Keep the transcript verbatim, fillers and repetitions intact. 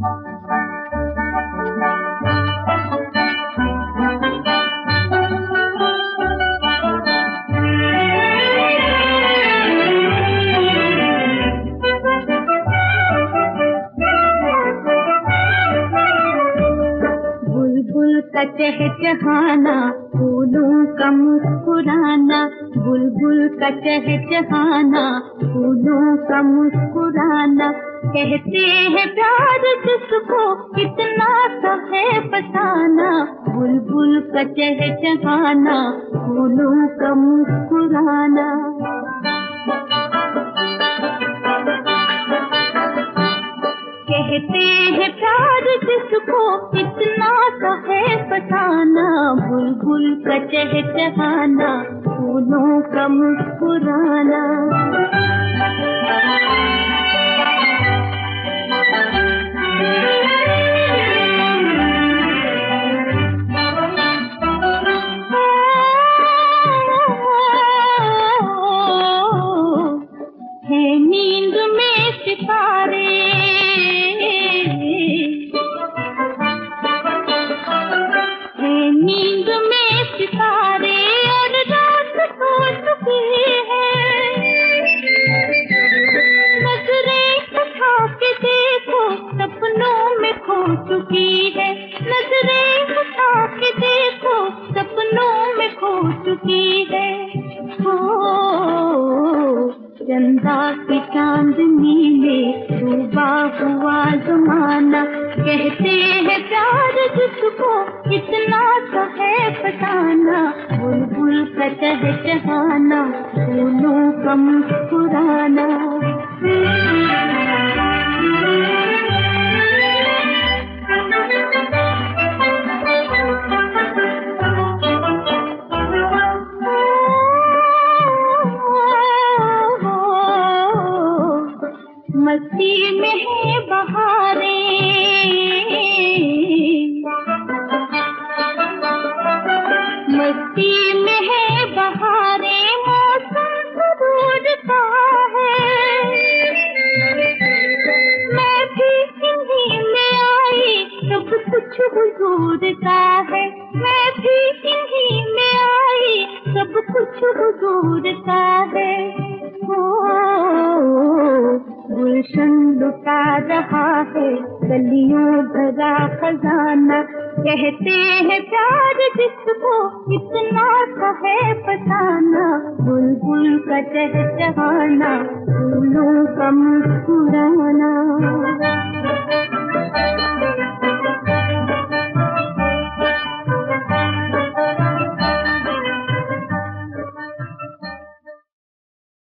का चहचहाना, फूलों का मुस्कुराना, बुलबुल का चहचहाना, फूलों का मुस्कुराना। कहते हैं प्यार जिसको कितना सा है फसाना, बुलबुल का चहचहाना, फूलों का मुस्कुराना। कहते हैं प्यार जिसको इतना सा है फसाना, बुलबुल का चहचहाना, फूलों का मुस्कुराना। है नींद में सितारे, नींद में सितारे और रात सो चुकी है। नजरें उठा के देखो सपनों में खो चुकी है, नजरें उठा के देखो सपनों में खो चुकी है। ओ चंदा की चांदनी में डूबा हुआ जमाना, कहते हैं प्यार जिसको इतना सा है फसाना, बुलबुल का चहचहाना, फूलों का मुस्कुराना। मस्ती में है बहारें, मस्ती में है बहारें, मौसम सुरूर का है। मैं भी इन्हीं में आई, सब कुछ हुजूर का है। मैं भी इन्हीं में आई, सब कुछ हुजूर का है। गुलशन लुटा रहा है गलियों भरा खजाना, कहते हैं प्यार जिसको इतना सा है फसाना, बुलबुल का चहचहाना, फूलों का मुस्कुराना।